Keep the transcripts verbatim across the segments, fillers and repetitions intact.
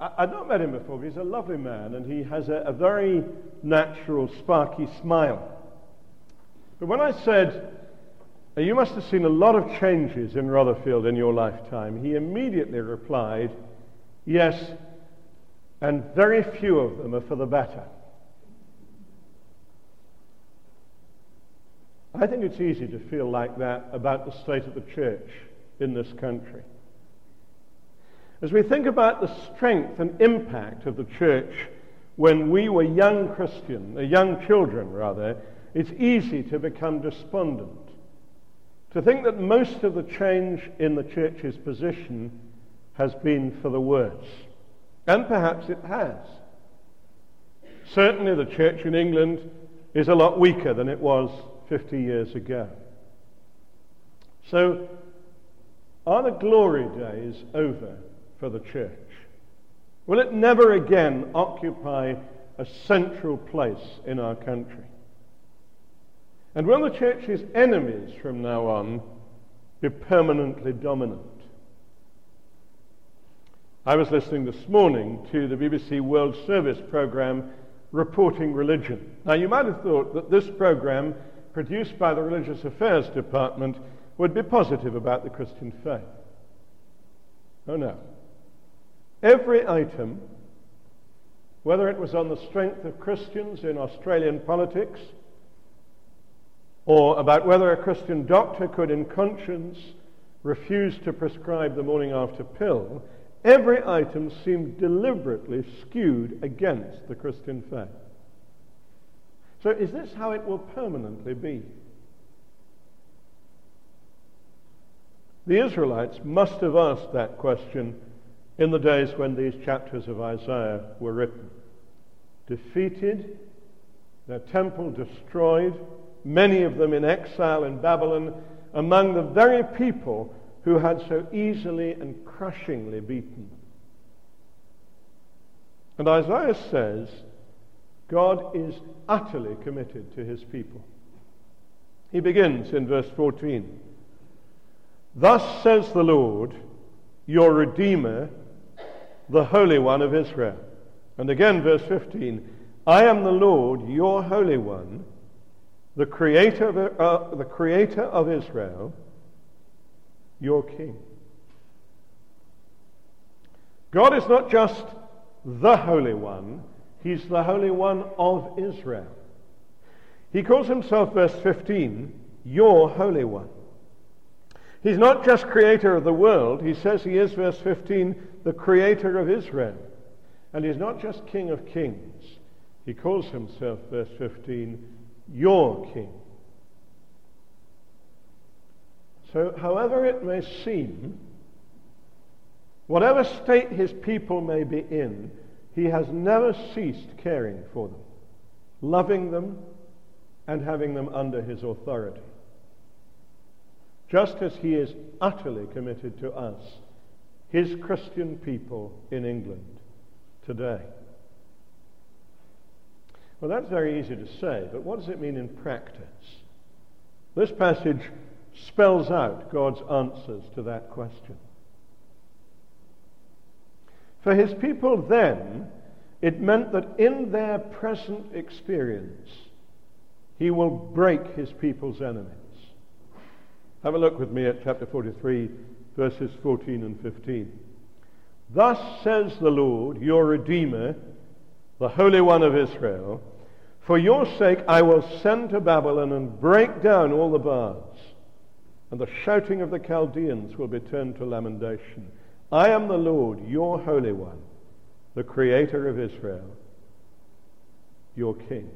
I, I'd not met him before, but he's a lovely man, and he has a, a very natural, sparky smile. But when I said, you must have seen a lot of changes in Rotherfield in your lifetime, he immediately replied, yes, and very few of them are for the better. I think it's easy to feel like that about the state of the church in this country. As we think about the strength and impact of the church when we were young Christian, uh, young children rather, it's easy to become despondent. To think that most of the change in the church's position has been for the worse. And perhaps it has. Certainly the church in England is a lot weaker than it was fifty years ago. So, are the glory days over for the church? Will it never again occupy a central place in our country? And will the church's enemies from now on be permanently dominant? I was listening this morning to the B B C World Service programme Reporting Religion. Now, you might have thought that this programme, produced by the Religious Affairs Department, would be positive about the Christian faith. Oh no. Every item, whether it was on the strength of Christians in Australian politics, or about whether a Christian doctor could in conscience refuse to prescribe the morning after pill, every item seemed deliberately skewed against the Christian faith. So is this how it will permanently be? The Israelites must have asked that question in the days when these chapters of Isaiah were written. Defeated, their temple destroyed, many of them in exile in Babylon, among the very people who had so easily and crushingly beaten. And Isaiah says, God is utterly committed to his people. He begins in verse fourteen. Thus says the Lord, your Redeemer, the Holy One of Israel. And again, verse fifteen, I am the Lord, your Holy One, the Creator of, uh, the Creator of Israel, your King. God is not just the Holy One, he's the Holy One of Israel. He calls himself, verse fifteen, your Holy One. He's not just creator of the world, he says he is, verse fifteen, the creator of Israel. And he's not just King of Kings, he calls himself, verse fifteen, your King. So, however it may seem, whatever state his people may be in, he has never ceased caring for them, loving them, and having them under his authority. Just as he is utterly committed to us, his Christian people in England today. Well, that's very easy to say, but what does it mean in practice? This passage spells out God's answers to that question. For his people then, it meant that in their present experience, he will break his people's enemies. Have a look with me at chapter forty-three, verses fourteen and fifteen. Thus says the Lord, your Redeemer, the Holy One of Israel, for your sake I will send to Babylon and break down all the bars, and the shouting of the Chaldeans will be turned to lamentation. I am the Lord, your Holy One, the Creator of Israel, your King.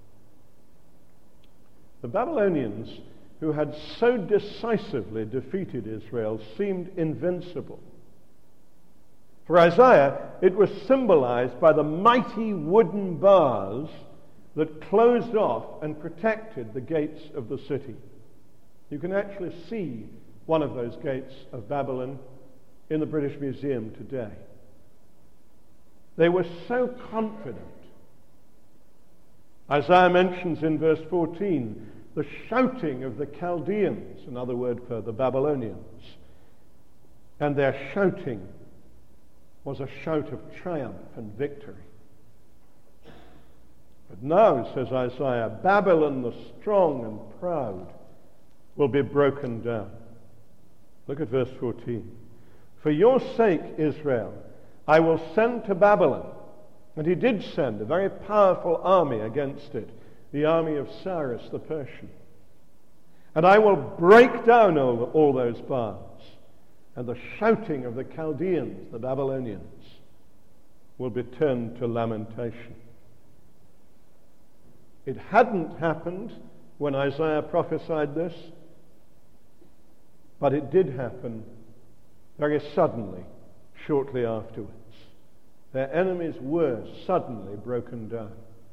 The Babylonians, who had so decisively defeated Israel, seemed invincible. For Isaiah, it was symbolized by the mighty wooden bars that closed off and protected the gates of the city. You can actually see one of those gates of Babylon in the British Museum today. They were so confident. Isaiah mentions in verse fourteen the shouting of the Chaldeans, another word for the Babylonians, and their shouting was a shout of triumph and victory. But now, says Isaiah, Babylon the strong and proud will be broken down. Look at verse fourteen. For your sake, Israel, I will send to Babylon. And he did send a very powerful army against it, the army of Cyrus the Persian. And I will break down all, all those bars, and the shouting of the Chaldeans, the Babylonians, will be turned to lamentation. It hadn't happened when Isaiah prophesied this, but it did happen very suddenly, shortly afterwards. Their enemies were suddenly broken down.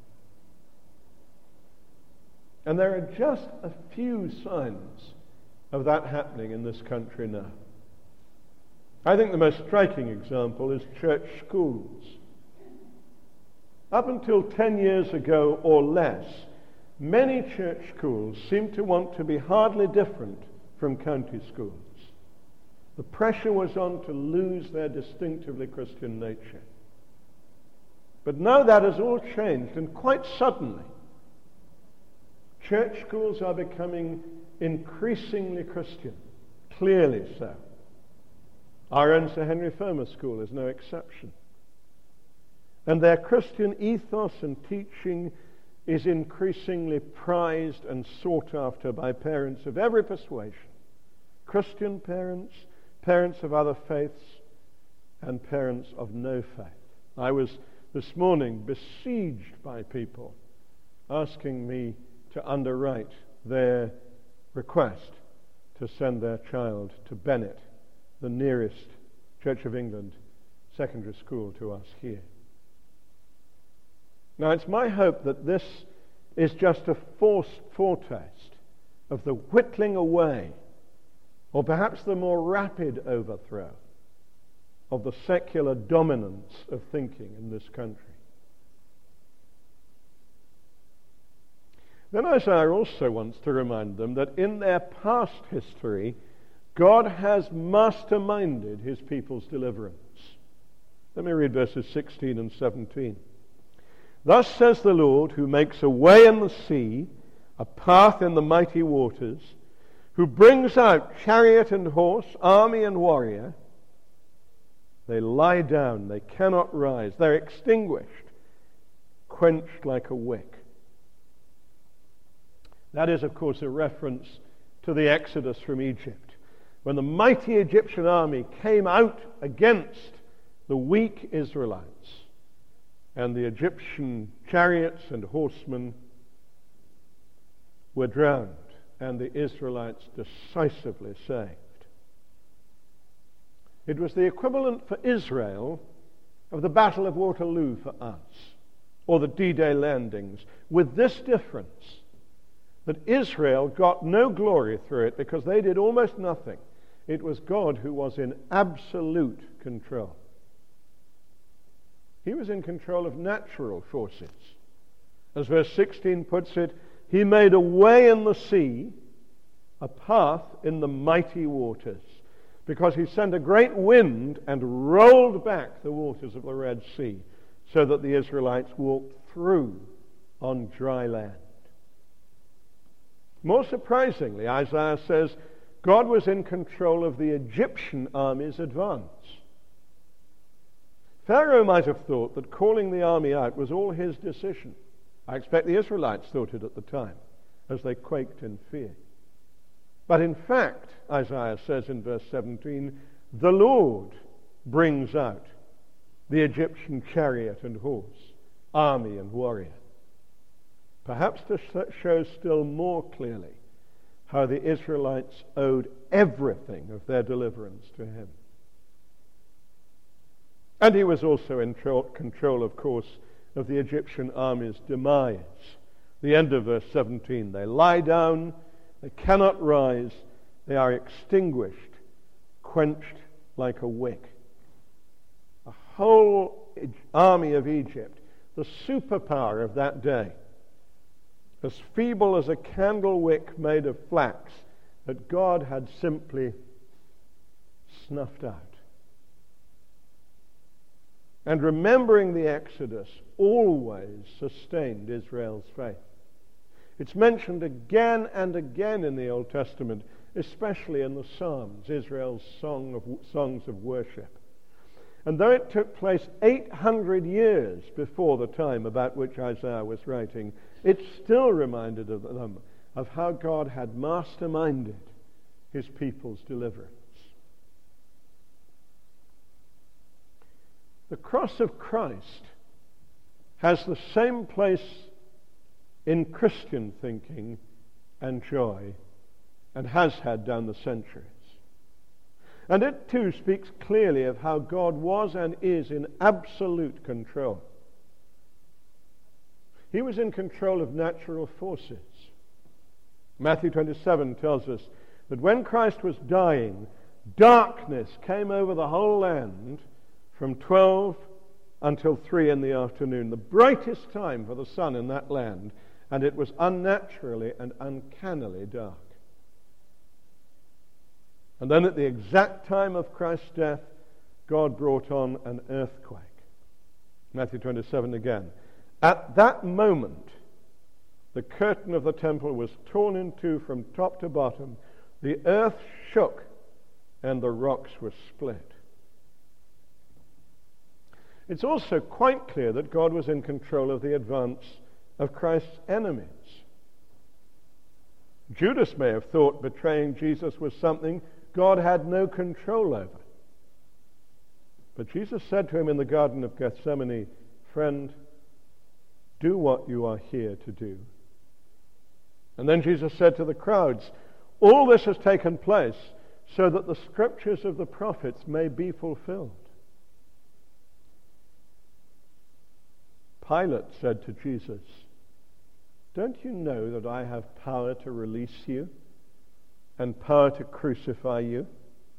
And there are just a few signs of that happening in this country now. I think the most striking example is church schools. Up until ten years ago or less, many church schools seemed to want to be hardly different from county schools. The pressure was on to lose their distinctively Christian nature. But now that has all changed, and quite suddenly, church schools are becoming increasingly Christian, clearly so. Our own Sir Henry Fermor School is no exception. And their Christian ethos and teaching is increasingly prized and sought after by parents of every persuasion. Christian parents, parents of other faiths, and parents of no faith. I was this morning besieged by people asking me to underwrite their request to send their child to Bennett, the nearest Church of England secondary school to us here. Now, it's my hope that this is just a forced foretaste of the whittling away, or perhaps the more rapid overthrow, of the secular dominance of thinking in this country. Then Isaiah also wants to remind them that in their past history, God has masterminded his people's deliverance. Let me read verses sixteen and seventeen. Thus says the Lord, who makes a way in the sea, a path in the mighty waters, who brings out chariot and horse, army and warrior. They lie down, they cannot rise, they're extinguished, quenched like a wick. That is, of course, a reference to the Exodus from Egypt, when the mighty Egyptian army came out against the weak Israelites, and the Egyptian chariots and horsemen were drowned, and the Israelites decisively saved. It was the equivalent for Israel of the Battle of Waterloo for us, or the D-Day landings, with this difference, that Israel got no glory through it because they did almost nothing. It was God who was in absolute control. He was in control of natural forces. As verse sixteen puts it, he made a way in the sea, a path in the mighty waters, because he sent a great wind and rolled back the waters of the Red Sea so that the Israelites walked through on dry land. More surprisingly, Isaiah says God was in control of the Egyptian army's advance. Pharaoh might have thought that calling the army out was all his decision. I expect the Israelites thought it at the time, as they quaked in fear. But in fact, Isaiah says in verse seventeen, the Lord brings out the Egyptian chariot and horse, army and warrior. Perhaps to show still more clearly how the Israelites owed everything of their deliverance to him. And he was also in control, of course, of the Egyptian army's demise. The end of verse seventeen, they lie down, they cannot rise, they are extinguished, quenched like a wick. The whole army of Egypt, the superpower of that day, as feeble as a candle wick made of flax, that God had simply snuffed out. And remembering the Exodus always sustained Israel's faith. It's mentioned again and again in the Old Testament, especially in the Psalms, Israel's song of, songs of worship. And though it took place eight hundred years before the time about which Isaiah was writing, it still reminded of them of how God had masterminded his people's deliverance. The cross of Christ has the same place in Christian thinking and joy, and has had down the centuries. And it too speaks clearly of how God was and is in absolute control. He was in control of natural forces. Matthew twenty-seven tells us that when Christ was dying, darkness came over the whole land from twelve until three in the afternoon, the brightest time for the sun in that land, and it was unnaturally and uncannily dark. And then at the exact time of Christ's death, God brought on an earthquake. Matthew twenty-seven again. At that moment, the curtain of the temple was torn in two from top to bottom. The earth shook and the rocks were split. It's also quite clear that God was in control of the advance of Christ's enemies. Judas may have thought betraying Jesus was something God had no control over. But Jesus said to him in the Garden of Gethsemane, "Friend, do what you are here to do." And then Jesus said to the crowds, "All this has taken place so that the scriptures of the prophets may be fulfilled." Pilate said to Jesus, "Don't you know that I have power to release you and power to crucify you?"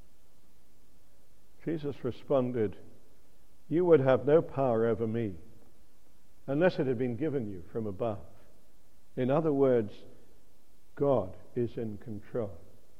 Jesus responded, "You would have no power over me unless it had been given you from above." In other words, God is in control.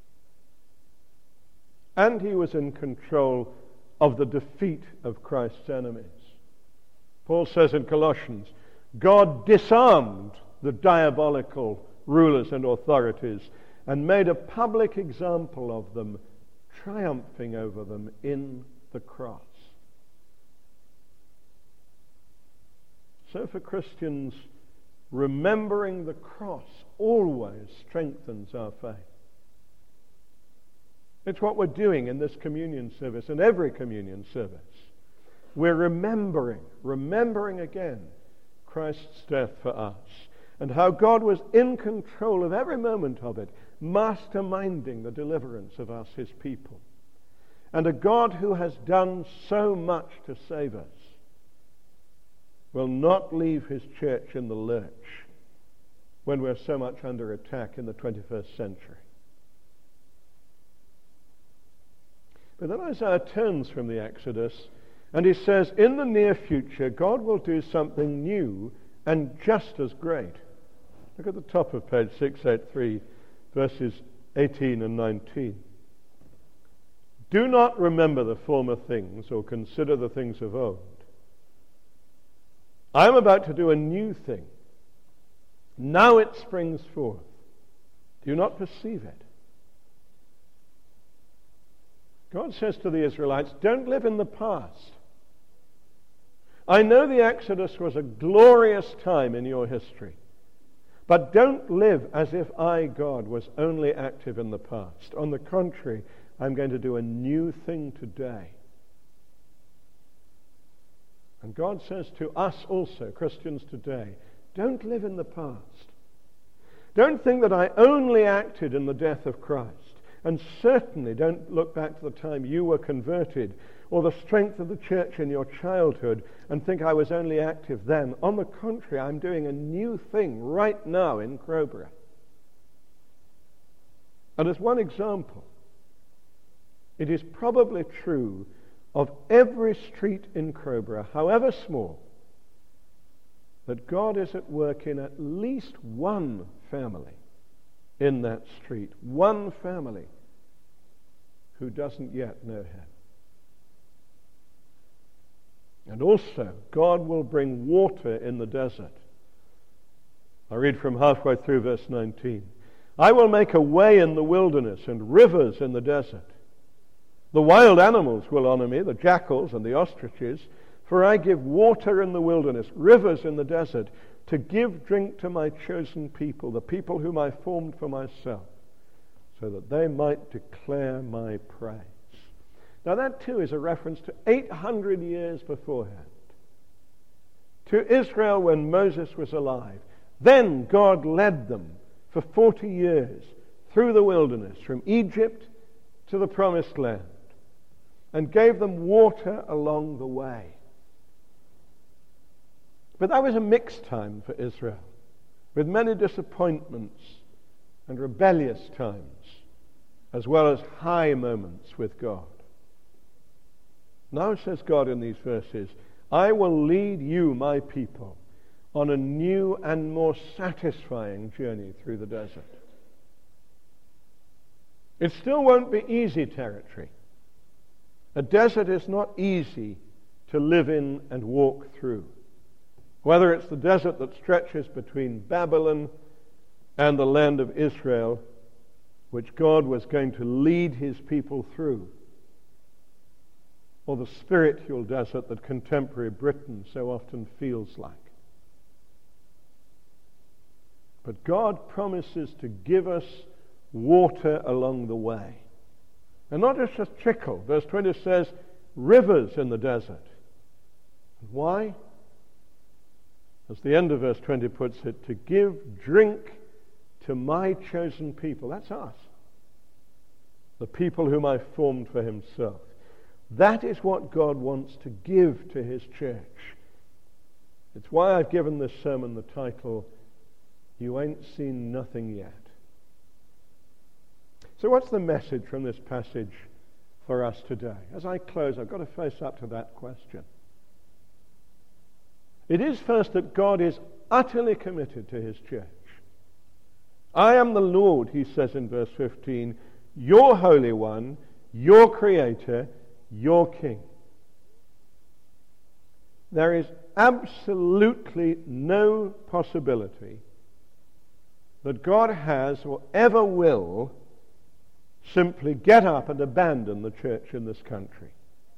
And he was in control of the defeat of Christ's enemies. Paul says in Colossians, God disarmed the diabolical rulers and authorities and made a public example of them, triumphing over them in the cross. So for Christians, remembering the cross always strengthens our faith. It's what we're doing in this communion service and every communion service. We're remembering, remembering again Christ's death for us and how God was in control of every moment of it, masterminding the deliverance of us, his people. And a God who has done so much to save us will not leave his church in the lurch when we're so much under attack in the twenty-first century. But then Isaiah turns from the Exodus and he says, in the near future, God will do something new and just as great. Look at the top of page six eighty-three, verses eighteen and nineteen. Do not remember the former things or consider the things of old. I am about to do a new thing. Now it springs forth. Do you not perceive it? God says to the Israelites, don't live in the past. I know the Exodus was a glorious time in your history, but don't live as if I, God, was only active in the past. On the contrary, I'm going to do a new thing today. And God says to us also, Christians today, don't live in the past. Don't think that I only acted in the death of Christ. And certainly don't look back to the time you were converted or the strength of the church in your childhood and think I was only active then. On the contrary, I'm doing a new thing right now in Crowborough. And as one example, it is probably true of every street in Crowborough, however small, that God is at work in at least one family in that street, one family who doesn't yet know him. And also, God will bring water in the desert. I read from halfway through verse nineteen. I will make a way in the wilderness and rivers in the desert. The wild animals will honor me, the jackals and the ostriches, for I give water in the wilderness, rivers in the desert, to give drink to my chosen people, the people whom I formed for myself, so that they might declare my praise. Now that too is a reference to eight hundred years beforehand, to Israel when Moses was alive. Then God led them for forty years through the wilderness, from Egypt to the promised land, and gave them water along the way. But that was a mixed time for Israel, with many disappointments and rebellious times, as well as high moments with God. Now says God in these verses, I will lead you, my people, on a new and more satisfying journey through the desert. It still won't be easy territory. A desert is not easy to live in and walk through. Whether it's the desert that stretches between Babylon and the land of Israel, which God was going to lead his people through, or the spiritual desert that contemporary Britain so often feels like. But God promises to give us water along the way. And not just a trickle. Verse twenty says, rivers in the desert. Why? As the end of verse twenty puts it, to give drink to my chosen people. That's us. The people whom I formed for himself. That is what God wants to give to his church. It's why I've given this sermon the title, You Ain't Seen Nothing Yet. So what's the message from this passage for us today? As I close, I've got to face up to that question. It is first that God is utterly committed to his church. I am the Lord, he says in verse fifteen, your Holy One, your Creator, your King. There is absolutely no possibility that God has or ever will simply get up and abandon the church in this country.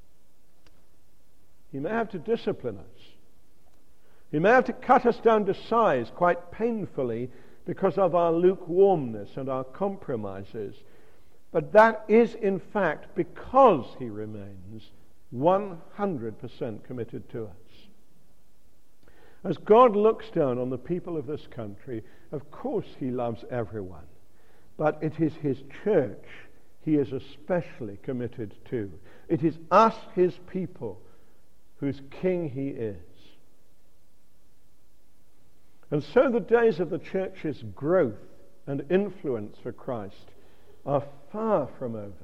He may have to discipline us. He may have to cut us down to size quite painfully because of our lukewarmness and our compromises. But that is in fact because he remains one hundred percent committed to us. As God looks down on the people of this country, of course he loves everyone. But it is his church he is especially committed to. It is us, his people, whose king he is. And so the days of the church's growth and influence for Christ are far from over.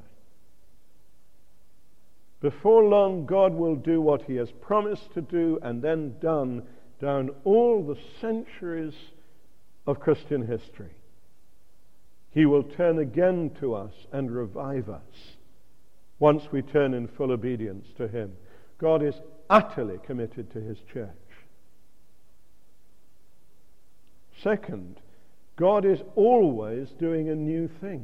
Before long, God will do what he has promised to do and then done down all the centuries of Christian history. He will turn again to us and revive us once we turn in full obedience to him. God is utterly committed to his church. Second, God is always doing a new thing.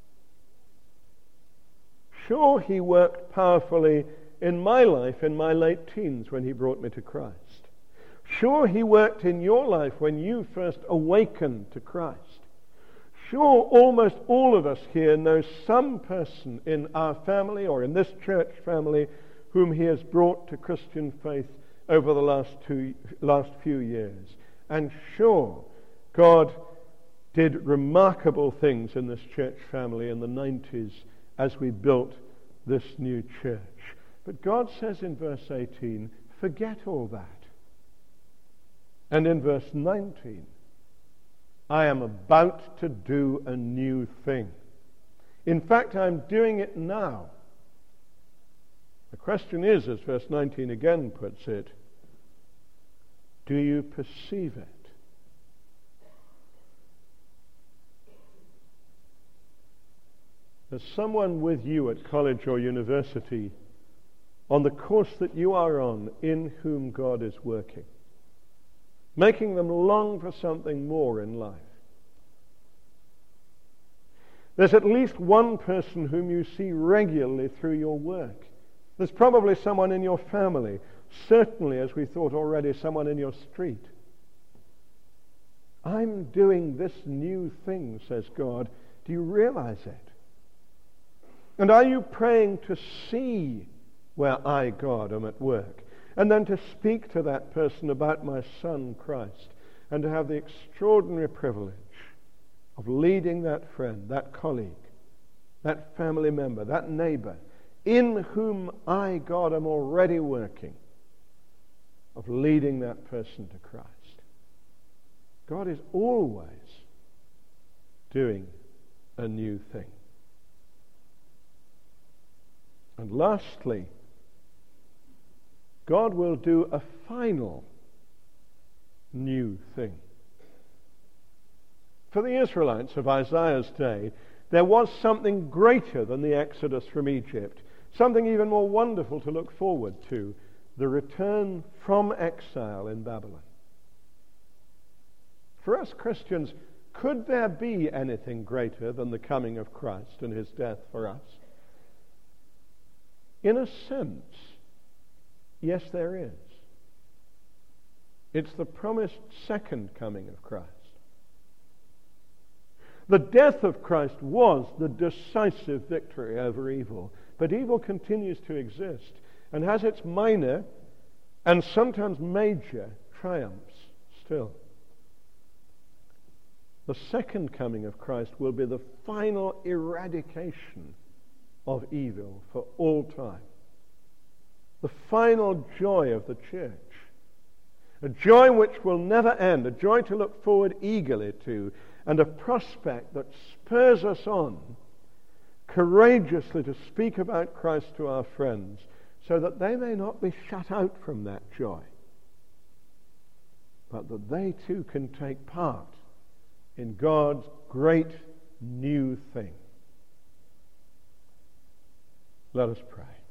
Sure, he worked powerfully in my life in my late teens when he brought me to Christ. Sure, he worked in your life when you first awakened to Christ. Sure, almost all of us here know some person in our family or in this church family whom he has brought to Christian faith over the last two, last few years. And sure, God did remarkable things in this church family in the nineties as we built this new church. But God says in verse eighteen, forget all that. And in verse nineteen, I am about to do a new thing. In fact, I'm doing it now. The question is, as verse nineteen again puts it, do you perceive it? As someone with you at college or university on the course that you are on, in whom God is working, making them long for something more in life. There's at least one person whom you see regularly through your work. There's probably someone in your family, certainly, as we thought already, someone in your street. I'm doing this new thing, says God. Do you realize it? And are you praying to see where I, God, am at work? And then to speak to that person about my Son, Christ, and to have the extraordinary privilege of leading that friend, that colleague, that family member, that neighbor, in whom I, God, am already working, of leading that person to Christ. God is always doing a new thing. And lastly, God will do a final new thing. For the Israelites of Isaiah's day, there was something greater than the exodus from Egypt, something even more wonderful to look forward to, the return from exile in Babylon. For us Christians, could there be anything greater than the coming of Christ and his death for us? In a sense, yes, there is. It's the promised second coming of Christ. The death of Christ was the decisive victory over evil, but evil continues to exist and has its minor and sometimes major triumphs still. The second coming of Christ will be the final eradication of evil for all time. The final joy of the church. A joy which will never end, a joy to look forward eagerly to, and a prospect that spurs us on courageously to speak about Christ to our friends, so that they may not be shut out from that joy, but that they too can take part in God's great new thing. Let us pray.